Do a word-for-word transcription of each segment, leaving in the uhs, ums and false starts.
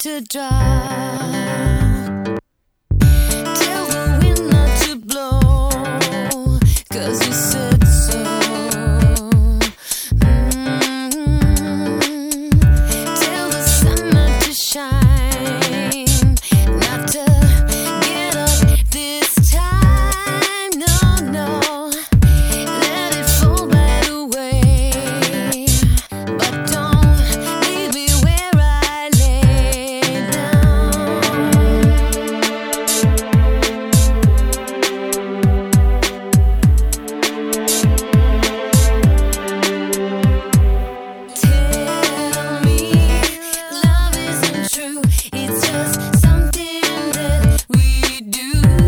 to drop. Tell the wind not to blow, 'cause you said so. Mm-hmm. Tell the sun not to shine, not to get up this time. No, no, let it fall right away. But don't leave me where I lay down. Tell me love isn't true, it's just something that we do.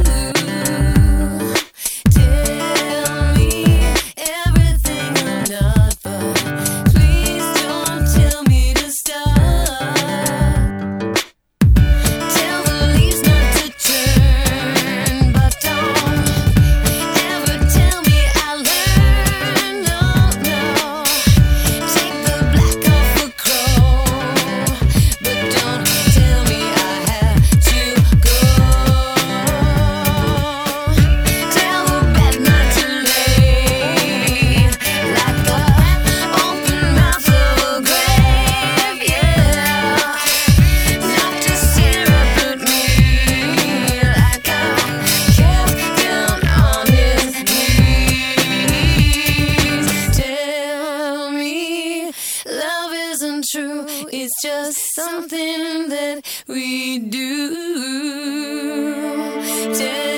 Tell me everything I'm not, but please don't tell me to stop. Tell the leaves not to turn, but don't ever tell me I learned. No, no. Take the black off a crow, but don't tell me I have to go. Tell the bed not to lay like the open mouth of a grave, yeah. Not to stare up at me like I kept down on his knees. Tell me love isn't true, it's just something that we do. Tell